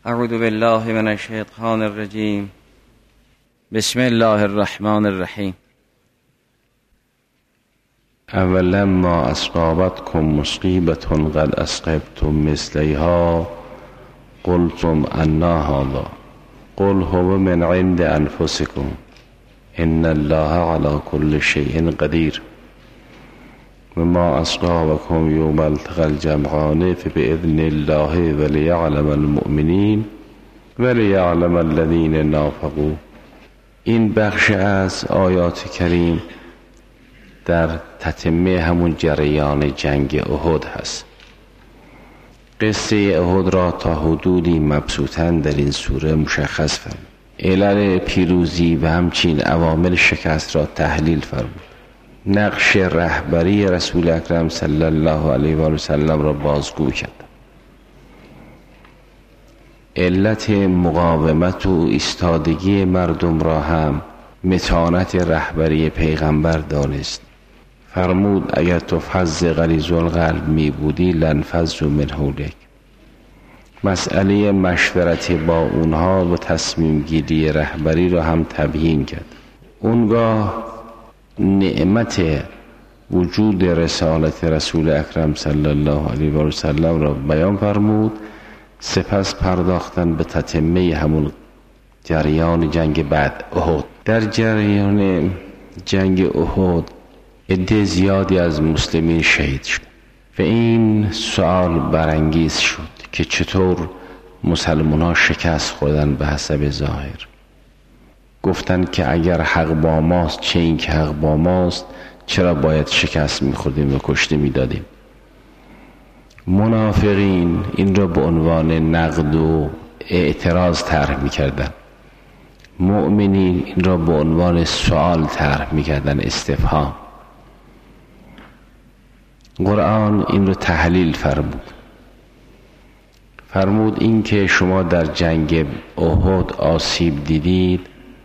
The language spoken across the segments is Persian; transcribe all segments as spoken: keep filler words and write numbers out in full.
اعوذ بالله من الشیطان الرجیم. بسم الله الرحمن الرحیم. اولما اصابتکم مصیبة قد اصبتم مثلیها قلتم انا هذا قل هو من عند انفسکم ان الله علی کل شیء قدیر و ما اصابکم یوم التقى الجمعان فباذن الله ولیعلم المؤمنین ولیعلم الذین نافقوا. این بخش از آیات کریم در تتمه همون جریان جنگ احد هست. قصه احد را تا حدودی مبسوطاً در این سوره مشخص فرمود. علل پیروزی و همچنین عوامل شکست را تحلیل فرمود. نقش رهبری رسول اکرم صلی الله علیه و آله و سلم را بازگو کرد. علت مقاومت و ایستادگی مردم را هم متانت رهبری پیغمبر دانست. فرمود اگر تو فظ غلیظ القلب می بودی لانفضوا من حولک. مسئله مشورت با اونها و تصمیم گیری رهبری را هم تبیین کرد. اونگاه نعمت وجود رسالت رسول اکرم صلی الله علیه و سلم را بیان فرمود. سپس پرداختن به تتمه همون جریان جنگ بعد احد. در جریان جنگ احد عده زیادی از مسلمین شهید شد و این سوال برانگیز شد که چطور مسلمان ها شکست خوردن. به حسب ظاهر گفتن که اگر حق با ماست، چه این که حق با ماست، چرا باید شکست میخوردیم و کشته میدادیم. منافقین این را به عنوان نقد و اعتراض طرح میکردن. مؤمنین این را به عنوان سوال طرح میکردن، استفهام. قرآن این رو تحلیل فرمود. فرمود این که شما در جنگ احد آسیب دیدید،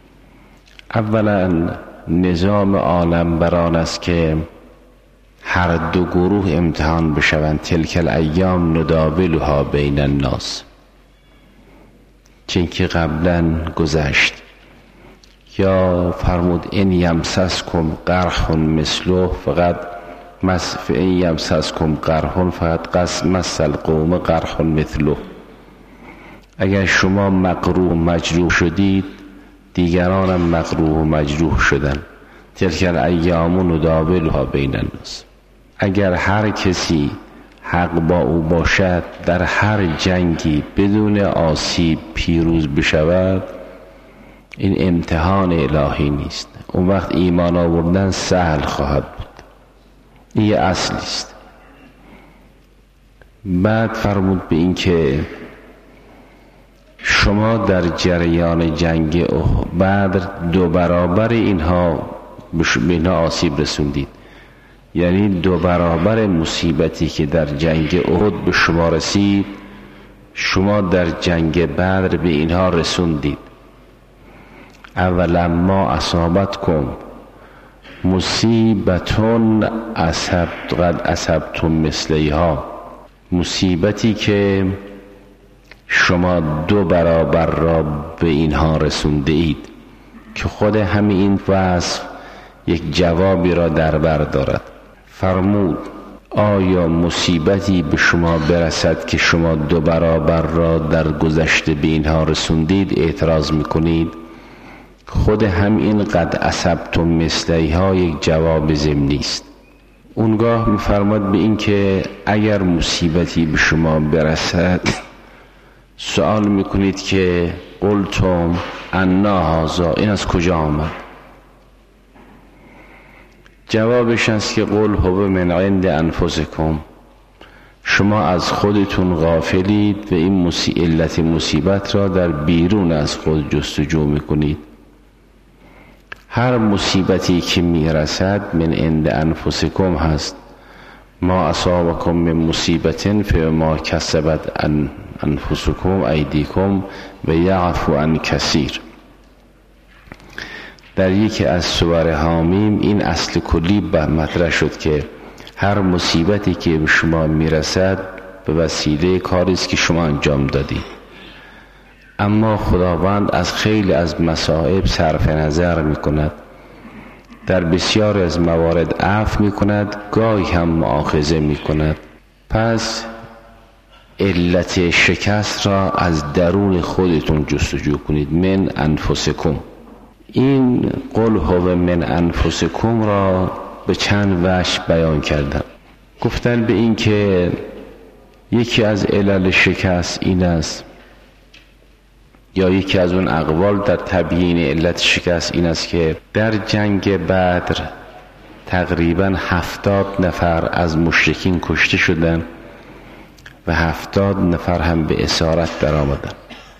اولا نظام عالم بران است که هر دو گروه امتحان بشوند. تلک الایام نداولها بین الناس، چون که قبلا گذشت. یا فرمود ان یمسسکم قرح مثله فقط مس این یمسسکم قرح فقط قس مس القوم قرح مثله. اگر شما مقروح و مجروح شدید، دیگران هم مقروح و مجروح شدن. تلک الایام نداولها بین الناس. اگر هر کسی حق با او باشد، در هر جنگی بدون آسیب پیروز بشود، این امتحان الهی نیست. اون وقت ایمان آوردن سهل خواهد بود. این یه اصلی است. بعد فرمود به این که شما در جریان جنگ بدر دو برابر اینها به اینها آسیب رسوندید. یعنی دو برابر مصیبتی که در جنگ احد به شما رسید، شما در جنگ بدر به اینها رسوندید. اولا ما اصابتکم مصیبتون اصبت قد اصبتم مثلیها. مصیبتی که شما دو برابر را به اینها رسونده اید، که خود همین این وصف یک جوابی را در بر دارد. فرمود آیا مصیبتی به شما برسد که شما دو برابر را در گذشته به اینها رسوندید اعتراض میکنید؟ خود همین قد اصبتم مثلیها یک جواب ضمنی است. اونگاه میفرماد به این که اگر مصیبتی به شما برسد، سوال میکنید که قلتم انا هذا، این از کجا آمد؟ جوابش است که قل هو من عند انفسکم. شما از خودتون غافلید و این مصی... علت مصیبت را در بیرون از خود جستجو میکنید. هر مصیبتی که میرسد من عند انفسکم هست. ما اصابکم من مصیبت فما کسبت ان انفسکم ایدیکم و یعفو عن کثیر. در یکی از سور حامیم این اصل کلی به مطرح شد که هر مصیبتی که به شما میرسد به وسیله کاری است که شما انجام دادید. اما خداوند از خیلی از مصائب صرف نظر می کند، در بسیار از موارد عفو می کند، گاهی هم مؤاخذه می کند. پس علت شکست را از درون خودتون جستجو کنید. من انفسکم. این قل هو من انفسکم را به چند وجه بیان کردم. گفتن به این که یکی از علل شکست این است، یا یکی از اون اقوال در تبیین علت شکست این است که در جنگ بدر تقریبا هفتاد نفر از مشرکین کشته شدند و هفتاد نفر هم به اسارت در آمدن.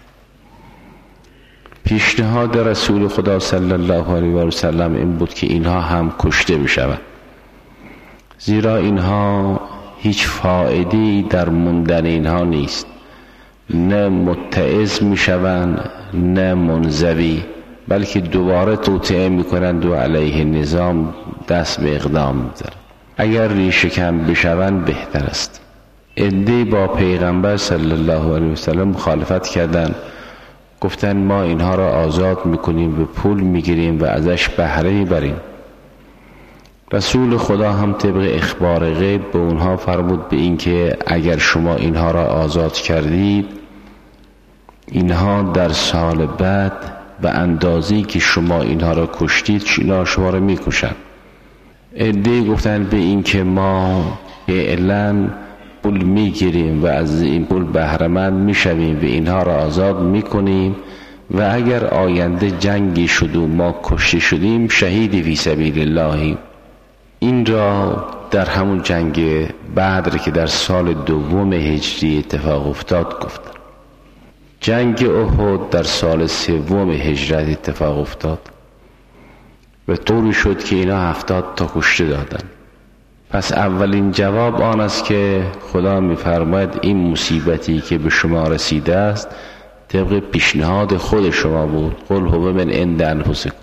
پیشنهاد رسول خدا صلی الله علیه و سلم این بود که اینها هم کشته بشوند، زیرا اینها هیچ فایده‌ای در موندن اینها نیست، نه متعظ میشوند نه منزوی، بلکه دوباره توطئه میکنند و علیه نظام دست به اقدام میزنند. اگر ریشه کن بشوند بهتر است. عده‌ای با پیغمبر صلی الله علیه و سلم مخالفت کردند، گفتن ما اینها را آزاد میکنیم و پول میگیریم و ازش بهره میبریم. رسول خدا هم طبق اخبار غیب به اونها فرمود به این که اگر شما اینها را آزاد کردید، اینها در سال بعد به اندازه‌ای که شما اینها را کشتید اینا شما را میکشند. عده‌ای گفتن به این که ما فعلا پول میگیریم و از این پول بهره‌مند میشویم و اینها را آزاد میکنیم و اگر آینده جنگی شد و ما کشته شدیم شهیدی فی سبیل الله. این را در همون جنگ بدر که در سال دوم هجری اتفاق افتاد گفتن. جنگ احد در سال سوم هجرت اتفاق افتاد و طوری شد که اینا هفتاد تا کشته دادن. پس اولین جواب آن است که خدا می‌فرماید این مصیبتی که به شما رسیده است طبق پیشنهاد خود شما بود. قل هو من عند انفسکم.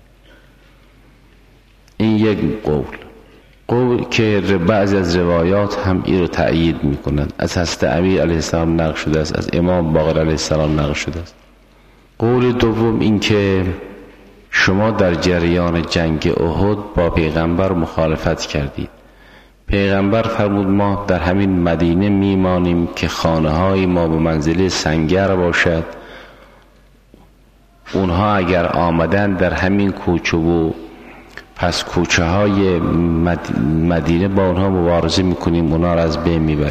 این یک قول قول که بعضی از روایات هم این رو تأیید میکنند. از حضرت امیر علیه السلام نقل شده است، از امام باقر علیه السلام نقل شده است. قول دوم این که شما در جریان جنگ احد با پیغمبر مخالفت کردید. پیغمبر فرمود ما در همین مدینه میمانیم که خانه های ما به منزله سنگر باشد، اونها اگر آمدن در همین کوچه و پس کوچه های مدینه با اونها مبارزه میکنیم، اونها را از بین میبریم.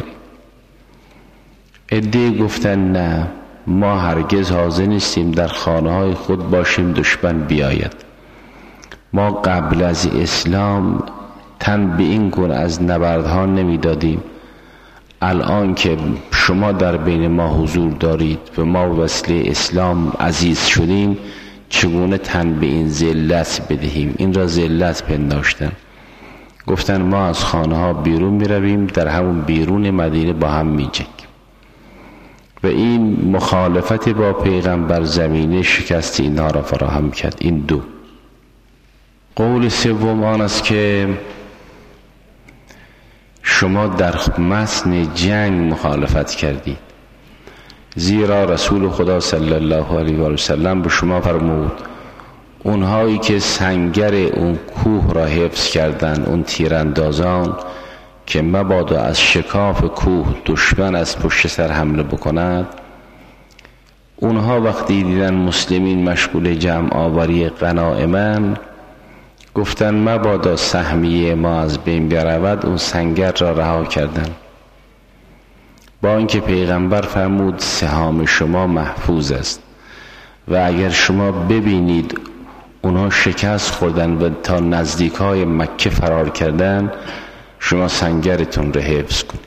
عده‌ای گفتن نه، ما هرگز حاضر نیستیم در خانه های خود باشیم دشمن بیاید. ما قبل از اسلام تن به این گونه از نبردها نمیدادیم، الان که شما در بین ما حضور دارید و ما به وسیله اسلام عزیز شدیم چگونه تن به این ذلت بدهیم؟ این را ذلت پنداشتن. گفتن ما از خانه ها بیرون می رویم، در همون بیرون مدینه با هم می جنگیم. و این مخالفت با پیغمبر زمینه شکست اینها را فراهم کرد. این دو. قول سوم آن است که شما در متن جنگ مخالفت کردید، زیرا رسول خدا صلی الله علیه و سلم به شما فرمود اونهایی که سنگر اون کوه را حفظ کردن، اون تیراندازان که مبادا از شکاف کوه دشمن از پشت سر حمله بکند، اونها وقتی دیدن مسلمین مشغول جمع آوری غنائمن گفتن مبادا سهمیه ما از بین برود، اون سنگر را رها کردن. با اینکه پیغمبر فرمود سهام شما محفوظ است و اگر شما ببینید اونها شکست خوردن و تا نزدیکای مکه فرار کردن، شما سنگرتون رو حفظ کنید.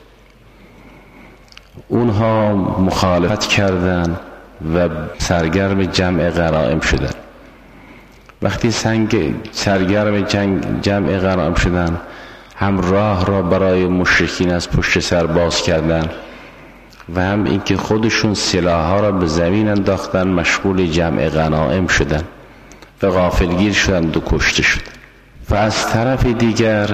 اونها مخالفت کردن و سرگرم جمع غنایم شدن. وقتی سنگ سرگرم جنگ جمع غنایم شدن، هم راه را برای مشرکین از پشت سر باز کردن و هم اینکه خودشون سلاح‌ها را به زمین انداختن، مشغول جمع غنایم شدن و غافلگیر شدند و کشته شدند. و از طرف دیگر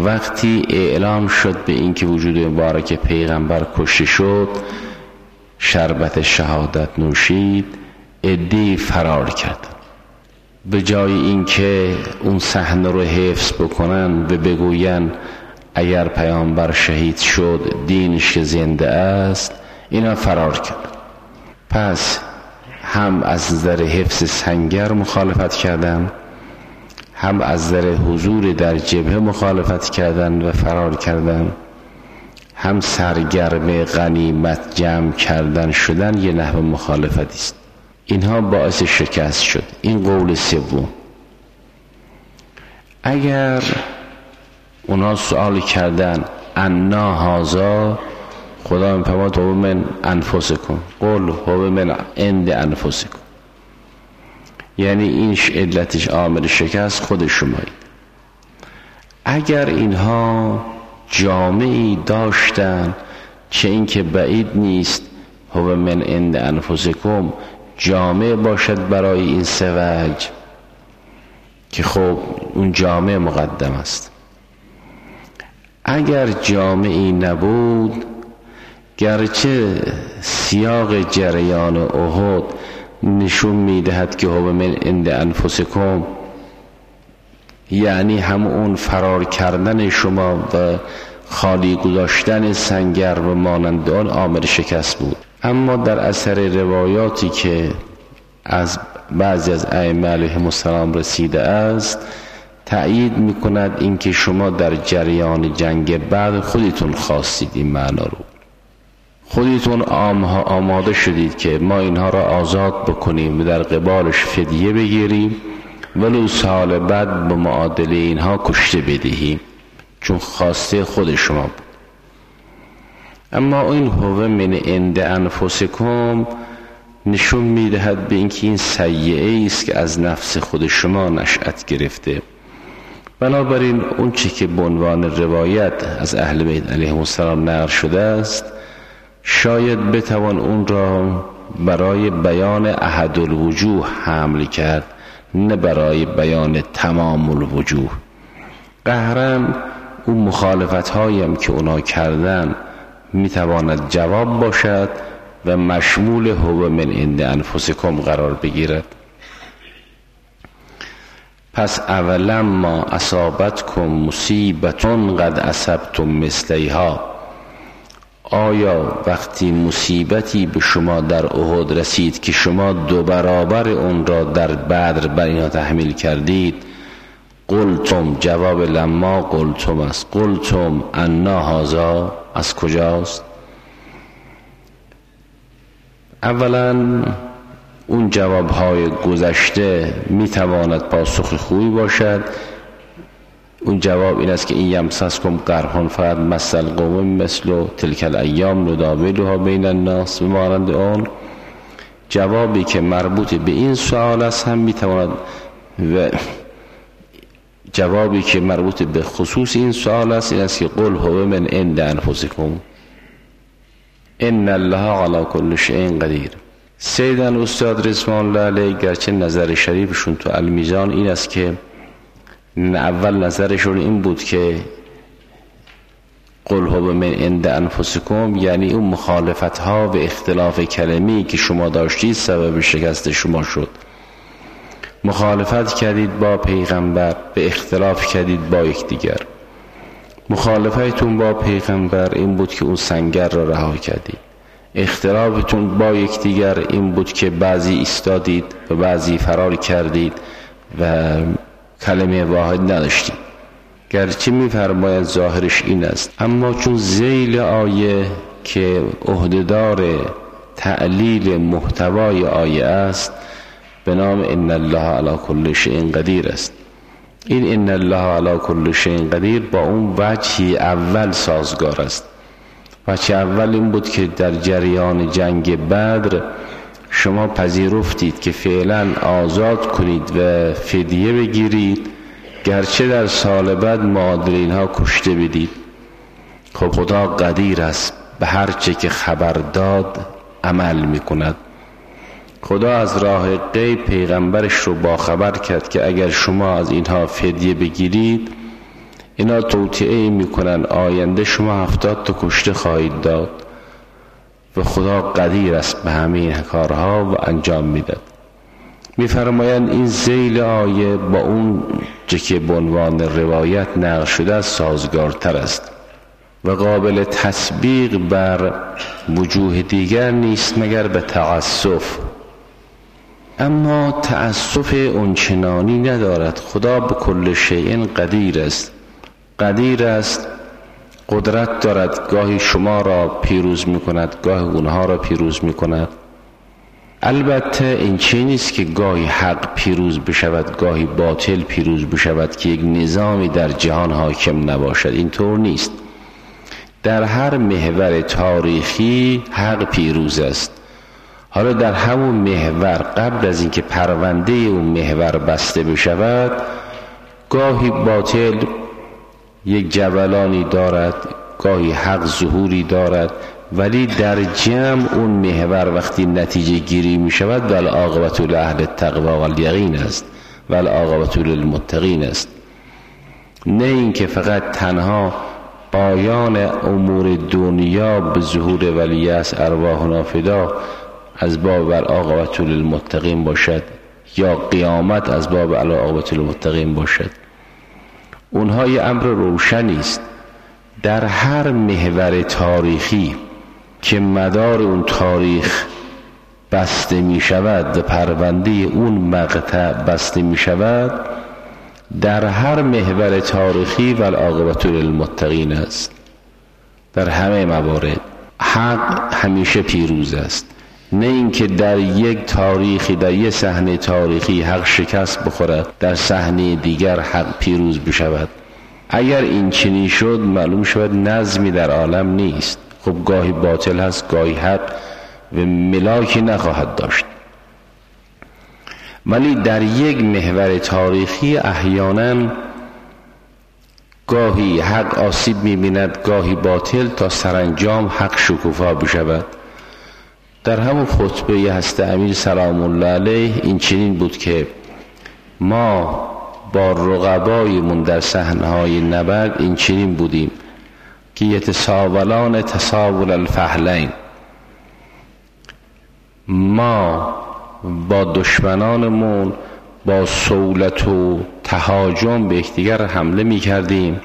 وقتی اعلام شد به اینکه وجود مبارک پیغمبر کشته شد، شربت شهادت نوشید، عده‌ای فرار کرد. به جای اینکه اون صحنه رو حفظ بکنن و بگوین اگر پیامبر شهید شد دینش زنده است، اینا فرار کرد. پس هم از نظر حفظ سنگر مخالفت کردن، هم از نظر حضور در جبهه مخالفت کردن و فرار کردن، هم سرگرم غنیمت جمع کردن شدن یه نحو مخالفتی است. اینها باعث شکست شد. این قول سوم. اگر اونا سوال کردن انا هازا، خدا میفرماد هو من انفسکم، قل هو من عند انفسکم، یعنی این علتش عامل شکست خود شمایید. اگر اینها جامعی داشتن چه این که بعید نیست هو من عند انفسکم جامع باشد برای این سه وجه که خب اون جامع مقدم است. اگر جامعی نبود، گرچه سیاق جریان احد نشون میدهد که هو من عند انفسکم یعنی هم اون فرار کردن شما و خالی گذاشتن سنگر و مانند آن عامل شکست بود، اما در اثر روایاتی که از بعضی از ائمه علیهم السلام رسیده است تأیید میکند اینکه شما در جریان جنگ بعد خودتون خواستید این معنا رو، خودتون آماده شدید که ما اینها را آزاد بکنیم و در قبالش فدیه بگیریم ولو سال بعد به معادله اینها کشته بدهیم، چون خواسته خود شما بود. اما این هو من عند انفسکم نشون میدهد به اینکه این سیئه است که از نفس خود شما نشأت گرفته. بنابراین اون چی که به عنوان روایت از اهل بیت علیهم السلام نقل شده است شاید بتوان اون را برای بیان احد الوجوه حمل کرد، نه برای بیان تمام الوجوه. قهرن اون مخالفت هایم که اونا کردن میتواند جواب باشد و مشمول هو من عند انفسکم قرار بگیرد. پس اولا ما اصابتکم مصیبتون قد اصبتم مثلیها، آیا وقتی مصیبتی به شما در احد رسید که شما دو برابر اون را در بدر بر اینها تحمیل کردید، قلتم، جواب لما قلتم است، قلتم انا هازا از کجاست؟ اولا اون جوابهای گذشته میتواند پاسخ خوبی باشد. اون جواب این است که این یمسسکم قرحون فقط مثل قوم مثل تلک الایام نداولها بین الناس و مانند آن. جوابی که مربوط به این سوال است هم میتواند و جوابی که مربوط به خصوص این سوال است این است که قل هو من عند انفسکم ان الله علی کل شیء قدیر. سیدن استاد رضوان الله علیه گرچه نظر شریفشون تو المیزان این است که اول نظرشون این بود که قل هو من عند انفسکم یعنی اون مخالفت ها و اختلاف کلمی که شما داشتید سبب شکست شما شد. مخالفت کردید با پیغمبر، به اختلاف کردید با یکدیگر. مخالفتون با پیغمبر این بود که اون سنگر را رها کردید. اختلافتون با یکدیگر این بود که بعضی ایستادید و بعضی فرار کردید و کلمه واحد نداشتید. گرچه می‌فرماید ظاهرش این است، اما چون ذیل آیه که عهده‌دار تعلیل محتوای آیه است به نام ان الله علی کل شیء قدیر است. این ان الله علی کل شیء قدیر با اون وجهی اول سازگار است. وجه اول این بود که در جریان جنگ بدر شما پذیرفتید که فعلا آزاد کنید و فدیه بگیرید، گرچه در سال بعد معادل اینها کشته بدید. خب خدا قدیر است، به هر چه که خبر داد عمل میکند. خدا از راه غیب پیغمبرش رو باخبر کرد که اگر شما از اینها فدیه بگیرید اینا توطئه میکنن، آینده شما هفتاد تا کشته خواهید داد و خدا قدیر است به همه این کارها و انجام میداد. میفرمایند این ذیل آیه با اون چه که به عنوان روایت نقل شده است سازگارتر است و قابل تطبیق بر وجوه دیگر نیست مگر به تأسف. اما تأسف اونچنانی ندارد. خدا به کل شیء قدیر است، قدیر است، قدرت دارد، گاهی شما را پیروز می کند، گاهی اونها را پیروز می کند. البته این چیز نیست که گاهی حق پیروز بشود گاهی باطل پیروز بشود که یک نظامی در جهان حاکم نباشد، اینطور نیست. در هر محور تاریخی حق پیروز است. حالا در همون محور قبل از اینکه پرونده اون محور بسته بشود گاهی باطل یک جولانی دارد، گاهی حق ظهوری دارد، ولی در جمع اون محور وقتی نتیجه گیری می شود والعاقبة لأهل التقوی والیقین است، والعاقبة للمتقین است. نه اینکه فقط تنها پایان امور دنیا به ظهور ولی است ارواحنا فدا از باب والعاقبة للمتقین باشد یا قیامت از باب والعاقبة للمتقین باشد. اونها یه امر روشنی است. در هر محور تاریخی که مدار اون تاریخ بسته می شود و پرونده اون مقطع بسته می شود، در هر محور تاریخی والعاقبة للمتقین است. در همه موارد حق همیشه پیروز است. نه اینکه در یک تاریخی در یک صحنه تاریخی حق شکست بخورد در صحنه دیگر حق پیروز بشود. اگر این چنین شد معلوم شود نظمی در عالم نیست. خب گاهی باطل هست گاهی حق و ملاکی نخواهد داشت. ولی در یک محور تاریخی احیانا گاهی حق آسیب می‌بیند گاهی باطل تا سرانجام حق شکوفا بشود. در همون خطبه هست امیر سلام الله علیه این چنین بود که ما با رقبایمون در صحنه‌های نبرد این چنین بودیم که یتساولان تساول الفحلین، ما با دشمنانمون با صولت و تهاجم به یکدیگر حمله می کردیم،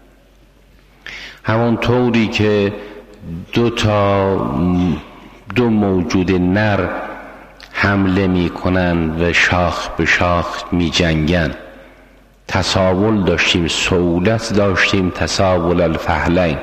همون طوری که دو تا دو موجود نر حمله می کنند و شاخ به شاخ می جنگن. تساول داشتیم، صولت داشتیم، تساول الفحلین.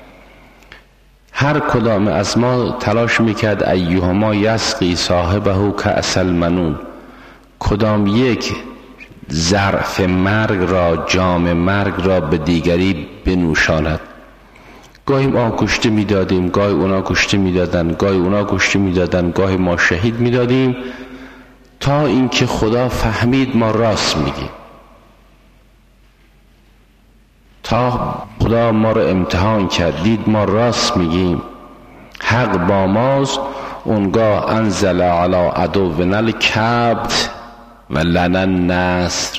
هر کدام از ما تلاش میکرد ایهما یسقی صاحبه کأس المنون، کدام یک ظرف مرگ را جام مرگ را به دیگری بنوشاند. گاهی ما کشته میدادیم گاهی اونا کشته میدادن گاهی اونا کشته میدادن گاهی ما شهید میدادیم تا اینکه خدا فهمید ما راست میگیم، تا خدا ما رو امتحان کرد دید ما راست میگیم حق با ماست. اونگاه انزل علی عدونا الکبت و لنا النصر،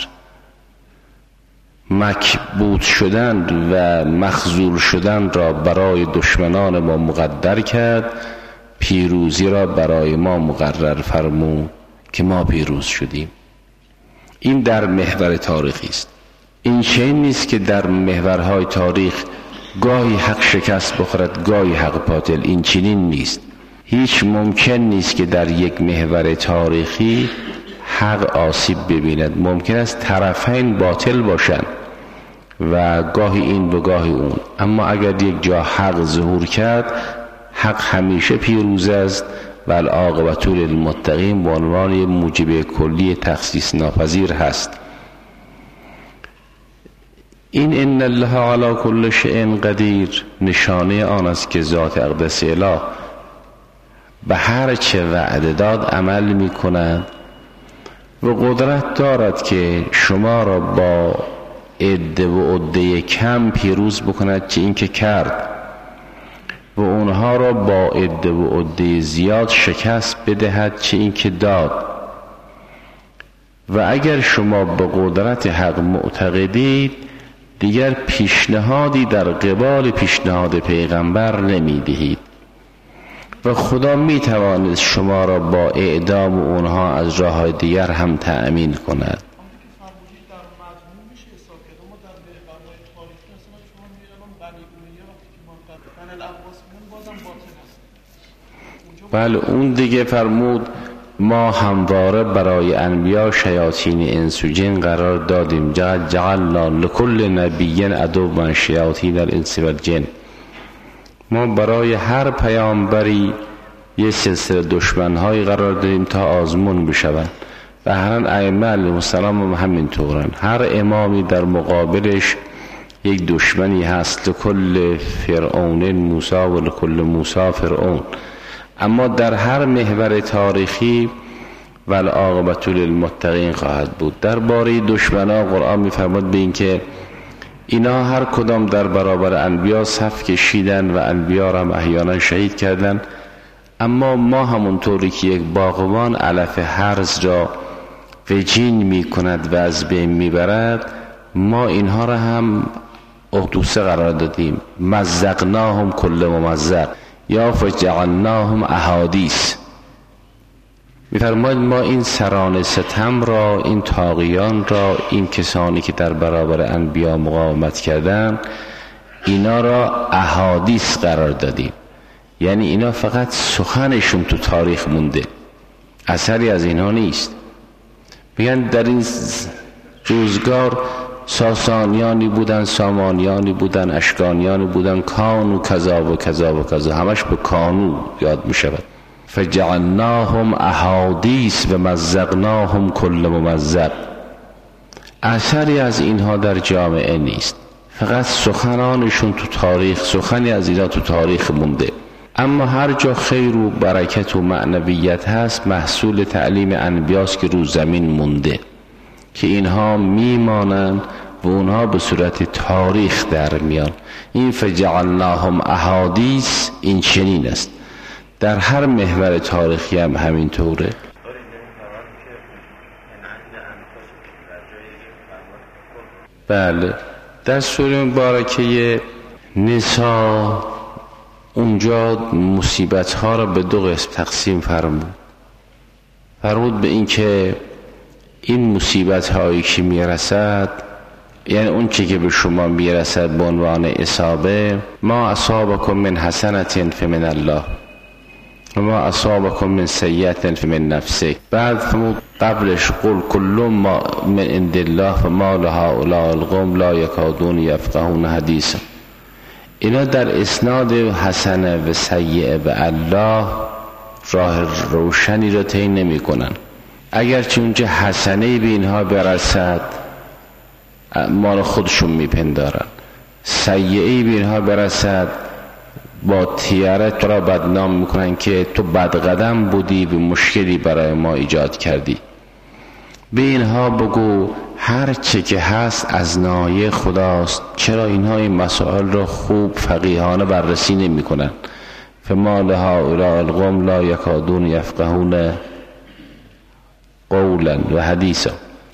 مکبوت شدن و مخذول شدن را برای دشمنان ما مقدر کرد، پیروزی را برای ما مقرر فرمود که ما پیروز شدیم. این در محور تاریخی است. این چنین نیست که در محورهای تاریخ گاهی حق شکست بخورد گاهی حق باطل. این چنین نیست. هیچ ممکن نیست که در یک محور تاریخی حق آسیب ببیند. ممکن است طرفین باطل باشند و گاهی این و گاهی اون، اما اگر یک جا حق ظهور کرد حق همیشه پیروز است و العاقبة للمتقین به عنوان موجب کلی تخصیص ناپذیر هست. این ان الله علی کل شیء قدیر نشانه آن است که ذات اقدس اله به هر چه وعده داد عمل می کند و قدرت دارد که شما را با عده و عده کم پیروز بکند چه این که کرد و اونها را با عده و عده زیاد شکست بدهد چه این که داد. و اگر شما به قدرت حق معتقدید دیگر پیشنهادی در قبال پیشنهاد پیغمبر نمی دهید. و خدا می توانست شما را با اعدام اونها از راه دیگر هم تأمین کند. بله اون دیگه فرمود ما همواره برای انبیا شیاطین انس و جن قرار دادیم، جعل جعلنا لکل نبی عدوا شیاطین الانس و الجن. ما برای هر پیامبری یه سلسله دشمن‌هایی قرار دادیم تا آزمون بشوند و هر ائمه علیهم السلام هم همینطورن. هر امامی در مقابلش یک دشمنی هست، لکل فرعون موسی و لکل موسی فرعون. اما در هر محور تاریخی والعاقبة للمتقین خواهد بود. درباره دشمنا قرآن می‌فرماید به این که اینا هر کدام در برابر انبیا صف کشیدن و انبیا را هم احیانا شهید کردن، اما ما همونطوری که یک باغبان علف هرز را وجین می کند و از بین می برد، ما اینها را هم اقدوسه قرار دادیم. مزقناهم کل ممزق یا فجعلناهم احادیث. می‌فرماید ما این سران ستم را، این طاغیان را، این کسانی که در برابر انبیا مقاومت کردند، اینا را احادیث قرار دادیم. یعنی اینا فقط سخنشون تو تاریخ مونده، اثری از اینها نیست. میگن در این روزگار ساسانیانی بودن، سامانیانی بودن، اشکانیانی بودن، کانو کذا و کذا و کذا، همش به کانو یاد می شود. فجعلناهم احادیث و مزقناهم کل ممزق. اثری از اینها در جامعه نیست، فقط سخنانشون تو تاریخ، سخنی از اینا تو تاریخ مونده. اما هر جا خیر و برکت و معنویت هست محصول تعلیم انبیاست که رو زمین مونده، که اینها میمانند و اونها به صورت تاریخ در میان. این فجعلناهم احادیث این چنین است، در هر محور تاریخی هم همینطوره. بله در سوره مبارکه نساء اونجا مصیبت ها را به دو قسم تقسیم فرمود. فرمود به این که این مصیبت هایی که میرسد، یعنی اون چی که به شما میرسد به عنوان اصابه، ما اصابکم من حسنة فمن الله و ما اصابکم من سیئة فمن نفسک. بعد فرمود قبلش قل کل ما من عند الله فما لهؤلاء القوم لا یکادون یفقهون حدیثا. اینا در اسناد حسنه و سیئه به الله راه روشنی را طی نمی کنن. اگرچه اونجا حسنه به اینها برسد مال خودشون میپندارن، سیئه به اینها برسد با تیارت را بدنام میکنن که تو بدقدم بودی، به مشکلی برای ما ایجاد کردی. به اینها بگو هر چه که هست از نایه خداست، چرا اینها این مسائل را خوب فقیهانه بررسی نمی کنن؟ فما لهؤلاء القوم لا یکادون یفقهون قولا و حدیثا.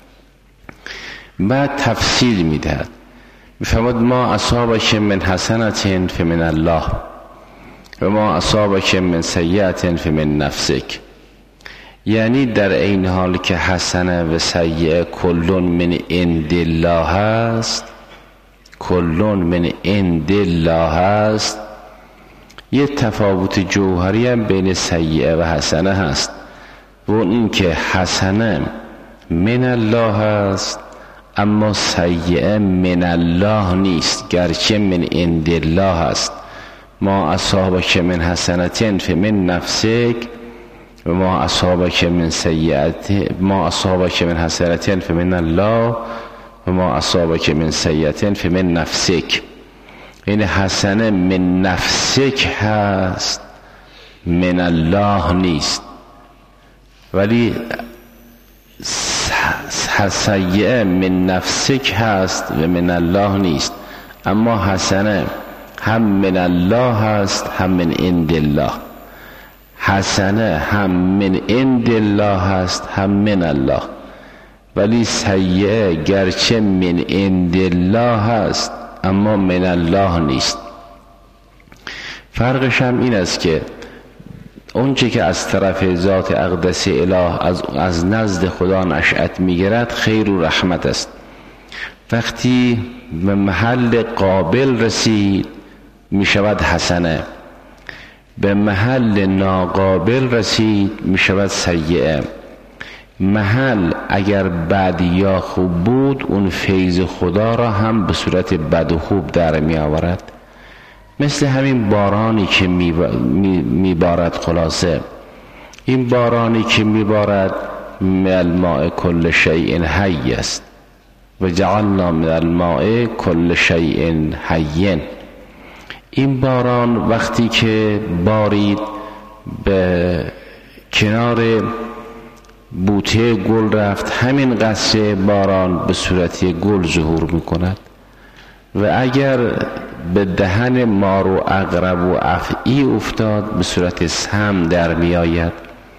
بعد تفصیل میدهد، میفرماد ما اصابک من حسنة فمن الله و ما اصابک من سیئة فمن نفسک. یعنی در این حال که حسنه و سیئه کلون من عند الله هست، کلون من عند الله هست، یه تفاوت جوهری هم بین سیئه و حسنه هست. و این که حسنه من الله هست اما سیئه من الله نیست، گرچه من عند الله هست. ما اصابک من حسنة فمن نفسک و ما اصابک من سیئت ما اصابک من حسنة فمن الله و ما اصابک من سیئة فمن نفسک. این حسنه من نفسک هست، من الله نیست. ولی سیئه من نفسک هست و من الله نیست. اما حسنه هم من الله هست هم من عند الله. حسنه هم من عند الله هست هم من الله. ولی سیئه گرچه من عند الله هست اما من الله نیست. فرقش هم این است که اون چه که از طرف ذات اقدس اله از, از نزد خدا نشأت میگیرد خیر و رحمت است. وقتی به محل قابل رسید می شود حسنه، به محل ناقابل رسید می شود سیئه. محل اگر بد یا خوب بود اون فیض خدا را هم به صورت بد و خوب در می آورد. مثل همین بارانی که می, می بارد. خلاصه این بارانی که می بارد من الماء کل شیء حی است و جعلنا من الماء کل شیء حی. این باران وقتی که بارید به کنار بوته گل رفت، همین قطره باران به صورت گل ظهور میکند و اگر به دهن مار و عقرب و افعی افتاد به صورت سهم در می آید.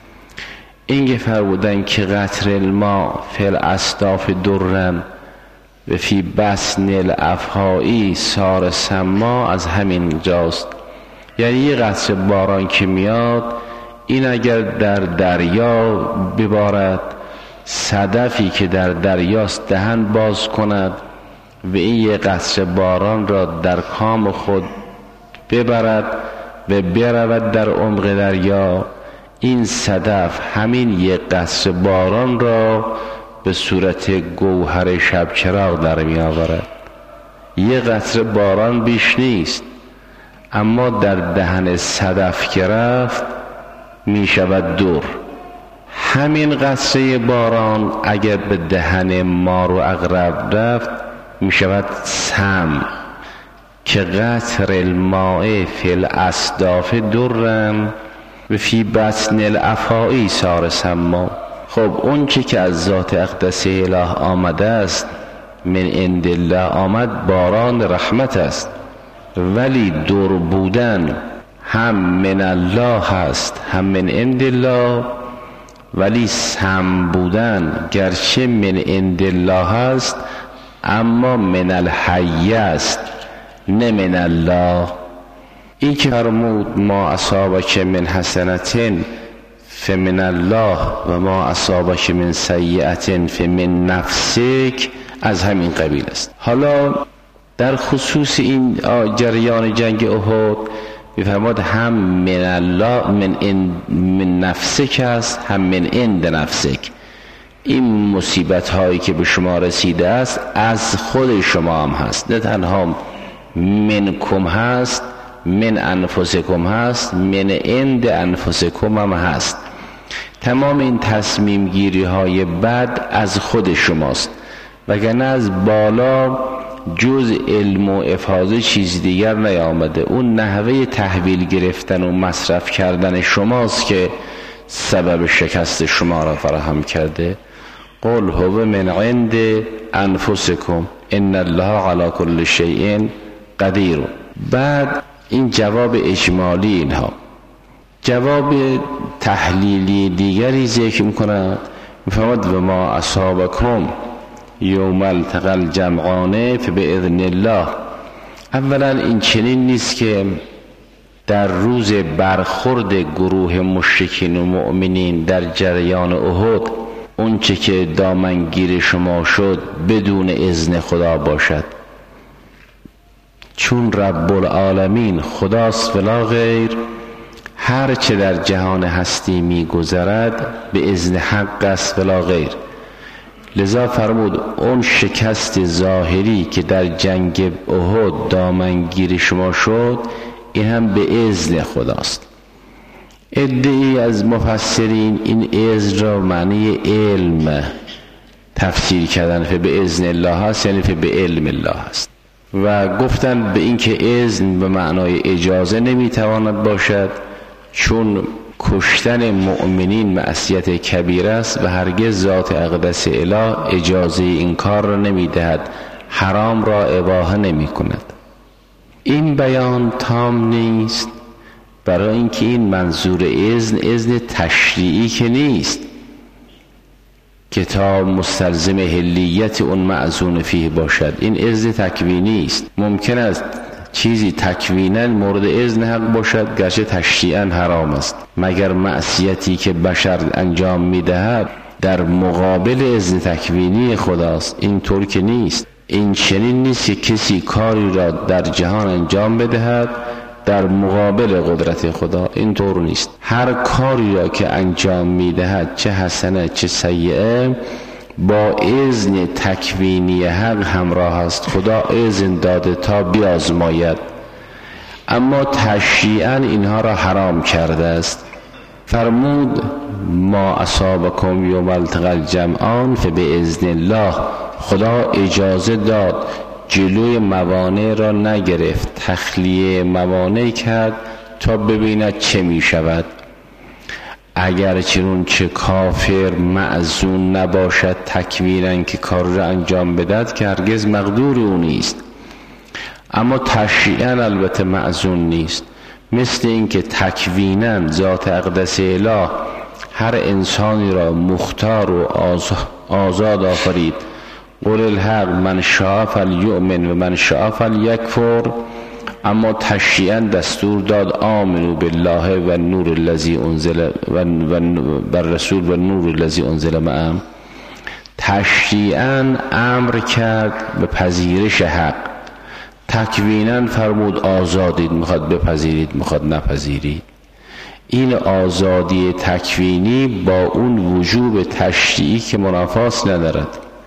این فرمودن که قطر الماء فی الاصداف درم و فی بسن الافهایی سار سما از همین جاست. یعنی یه قطره باران که میاد این اگر در دریا ببارد، صدفی که در دریاست دهن باز کند و این یه قطره باران را در کام خود ببرد و برود در عمق دریا، این صدف همین یه قطره باران را به صورت گوهر شب چراغ در می آورد. یه قطره باران بیش نیست، اما در دهن صدف که رفت می شود دور. همین قطره باران اگر به دهن مار و عقرب رفت می شود سم، که قطر الماء فی الاصداف درم و فی بطن الافهایی سار سما. خب اون چی که از ذات اقدس اله آمده است، من عند الله آمد، باران رحمت است، ولی دور بودن هم من الله هست هم من عند الله، ولی سم بودن گرچه من عند الله هست اما من الحی است نه من الله. این که فرمود ما اصابک من حسنتن فمن الله و ما اصابک من سیئتن فمن نفسک از همین قبیل است. حالا در خصوص این جریان جنگ احد می‌فرماد هم من الله من, من نفسک است هم من عند نفسک. این مصیبت هایی که به شما رسیده است از خود شما هم هست، نه تنها منکم هست، من انفسکم هست، من عند انفسکم هم هست. تمام این تصمیم گیری های بد از خود شماست، وگرنه از بالا جز علم و افاظه چیز دیگر نیامده. اون نحوه تحویل گرفتن و مصرف کردن شماست که سبب شکست شما را فراهم کرده. قل هو من عند انفسکم ان الله علی کل شیء قدیر. بعد این جواب اجمالی اینها. جواب تحلیلی دیگری ذکر می‌کند، می‌فرماد و ما اصابکم یوم التقى الجمعان فباذن الله. اولا این چنین نیست که در روز برخورد گروه مشرکین و مؤمنین در جریان احد اون چه که دامنگیر شما شد بدون اذن خدا باشد، چون رب العالمین خداست ولا غیر. هر چه در جهان هستی می گذرد به اذن حق است ولا غیر. لذا فرمود اون شکست ظاهری که در جنگ احد دامنگیر شما شد این هم به اذن خداست. عده‌ای از مفسرین این اذن را معنی علم تفسیر کردن، فی به اذن الله هست یعنی فی به علم الله هست، و گفتن به این که اذن به معنای اجازه نمیتواند باشد، چون کشتن مؤمنین معصیت کبیر است و هرگز ذات اقدس اله اجازه این کار را نمیدهد، حرام را اباحه نمی کند. این بیان تام نیست، برای اینکه این منظور اذن اذن تشریعی که نیست، کتاب مستلزم حلیت اون معزون فیه باشد. این اذن تکوینی است. ممکن است چیزی تکویناً مورد اذن حق باشد گرچه تشریعاً حرام است، مگر معصیتی که بشر انجام میدهد در مقابل اذن تکوینی خداست. این طور که نیست. این چنین نیست که کسی کاری را در جهان انجام بدهد در مقابل قدرت خدا. این طور نیست. هر کاری را که انجام میدهد چه حسنه چه سیئه با اذن تکوینی حق همراه است. خدا اذن داده تا بیازماید، اما تشریعاً اینها را حرام کرده است. فرمود ما اصابکم یوم التقی الجمعان فباذن الله. خدا اجازه داد، جلوی موانع را نگرفت، تخلیه موانع کرد تا ببیند چه می شود. اگر چنون چه کافر معزون نباشد تکویرن که کار را انجام بدهد که هرگز مقدور او نیست، اما تشریعاً البته معزون نیست. مثل اینکه تکویناً ذات اقدس اله هر انسانی را مختار و آزاد آفرید. قل الحق من شاء فلیؤمن و من شاء فلیکفر، اما تشریعاً دستور داد آمنو بالله و نور الذی انزل و بر رسول و نور الذی انزل معه. تشریعاً امر کرد به پذیرش حق. تکویناً فرمود آزادید، میخواد بپذیرید میخواد نپذیرید. این آزادی تکوینی با اون وجوب تشریعی که منافاس ندارد.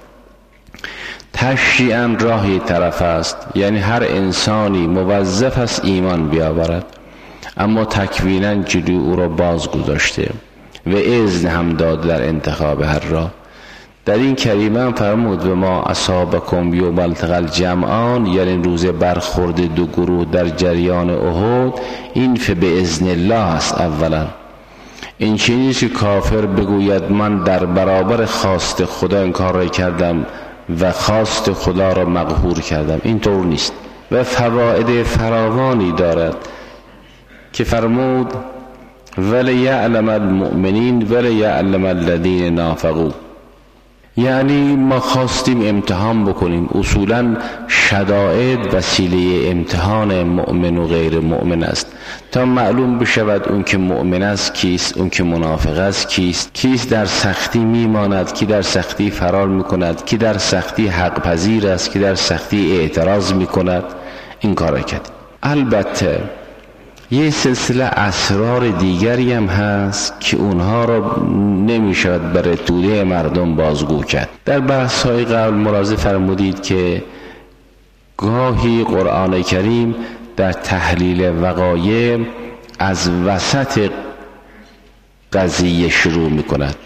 تشریعاً راهی طرف است، یعنی هر انسانی موظف است ایمان بیاورد، اما تکویناً جلوی او را باز گذاشته و اذن هم داد در انتخاب هر راه. در این کریمه فرمود و ما اصابکم یوم التقی الجمعان، یعنی روز برخورد دو گروه در جریان احد، این فباذن الله است. اولا این چیزی که کافر بگوید من در برابر خواست خدا این کار را کردم و خواست خدا را مقهور کردم، این طور نیست و فواید فراوانی دارد که فرمود ولیعلم المؤمنین ولیعلم الذین نافقوا. یعنی ما خواستیم امتحان بکنیم. اصولا شدائد وسیله امتحان مؤمن و غیر مؤمن است تا معلوم بشود اون که مؤمن است کیست، اون که منافق است کیست، کیست در سختی میماند، کی در سختی فرار میکند، کی در سختی حق پذیر است، کی در سختی اعتراض میکند. این کار کرد. البته یه سلسله اسرار دیگری هم هست که اونها را نمی شود برای توده مردم بازگو کرد. در بحث های قبل ملاحظه فرمودید که گاهی قرآن کریم در تحلیل وقایع از وسط قضیه شروع می کند.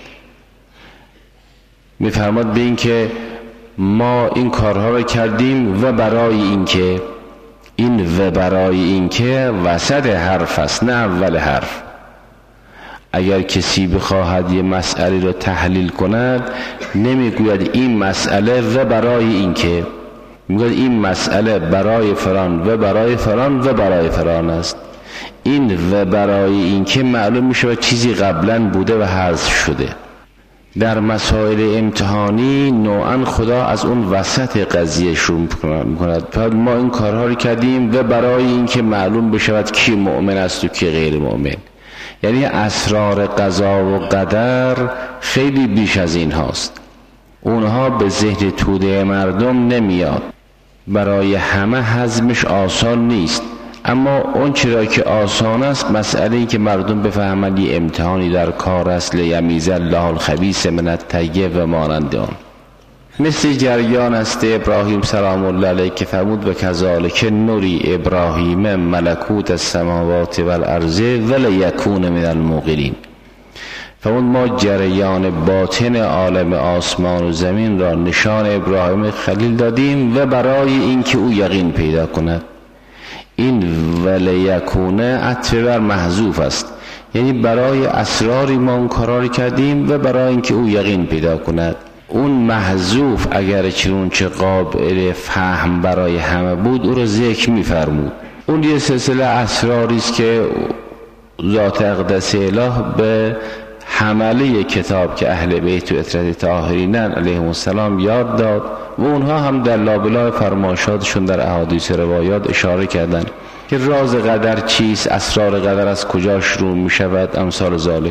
می فرماد به این که ما این کارها را کردیم و برای این که این و برای این که وسط حرف است نه اول حرف. اگر کسی بخواهد یه مسئله را تحلیل کند نمیگوید این مسئله و برای این که، میگوید این مسئله برای فران و برای فران و برای فران است. این و برای این که معلوم میشه چیزی قبلا بوده و حذف شده. در مسائل امتحانی نوعا خدا از اون وسط قضیه شروع میکند. ما این کارها رو کردیم و برای اینکه معلوم بشود کی مؤمن است و کی غیر مؤمن. یعنی اسرار قضا و قدر خیلی بیش از این هاست. اونها به ذهن توده مردم نمیاد. برای همه هضمش آسان نیست، اما اون چرا که آسان است مسئله‌ای که مردم بفهمند یه امتحانی در کار است. لیمیز الله الخبیث من الطیب و مانند آن. مثل جریان است ابراهیم سلام الله علیه که فرمود و کذالک نوری ابراهیم ملکوت السماوات والارض ولیکون من الموقنین. فرمود ما جریان باطن عالم آسمان و زمین را نشان ابراهیم خلیل دادیم و برای اینکه او یقین پیدا کند. این ولیکونه عطف بر محذوف است، یعنی برای اسراری ما اون کارا کردیم و برای اینکه او یقین پیدا کند. اون محذوف اگر چون چه قابل فهم برای همه بود او را ذکر می‌فرمود. اون یه سلسله اسراری است که ذات اقدس اله به حمله کتاب که اهل بیت و اطرت طاهرینن علیهم السلام یاد داد و اونها هم در لابلای فرمایشاتشون در احادیث روایات اشاره کردن که راز قدر چیست، اسرار قدر از کجا شروع می شود، امثال ذالک.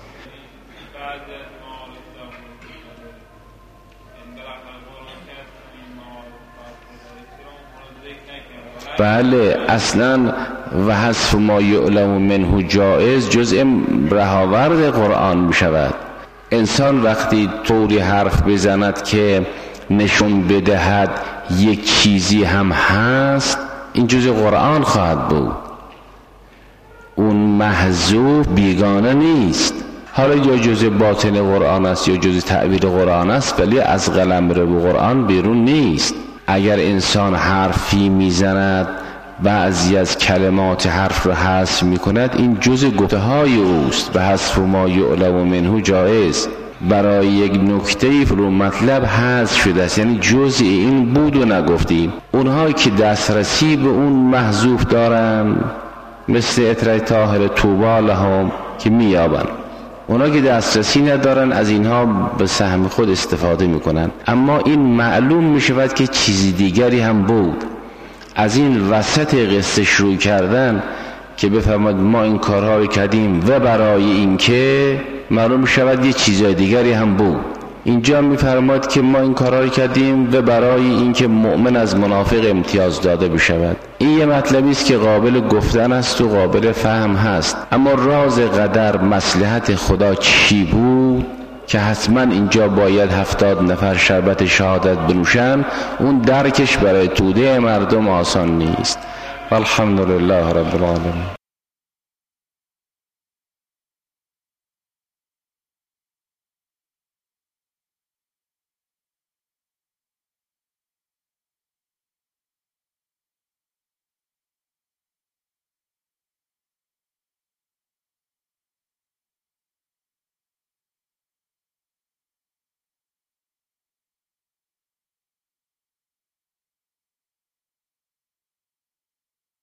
بله اصلا و حذف ما یعلم منه جائز جزء رهاورد قرآن می شود. انسان وقتی طوری حرف بزند که نشون بدهد یک چیزی هم هست، این جزء قرآن خواهد بود. اون محذوف بیگانه نیست. حالا یا جزء باطن قرآن است یا جزء تعبیر قرآن است، ولی از قلمرو قرآن بیرون نیست. اگر انسان حرفی میزند بعضی از کلمات حرف را حذف میکند، این جزء گفته های اوست. به حذف ما یعلم منه جایز، برای یک نکته فرو مطلب حذف شده است، یعنی جزء این بود و نگفتیم. اونهایی که دسترسی به اون محذوف دارن مثل اطرت طاهر طوبی لهم که میابن، اونا که دسترسی ندارن از اینها به سهم خود استفاده میکنن. اما این معلوم میشود که چیزی دیگری هم بود. از این وسط قصه شروع کردن که بفرماد ما این کارها رو کردیم و برای این که معلوم میشود یه چیزای دیگری هم بود. اینجا میفرماد که ما این کارها رو کردیم و برای این که مؤمن از منافق امتیاز داده بشود. این یه مطلبی است که قابل گفتن است و قابل فهم هست. اما راز قدر مصلحت خدا چی بود که حتما اینجا باید هفتاد نفر شربت شهادت بنوشن، اون درکش برای توده مردم آسان نیست. والحمدلله رب العالمین.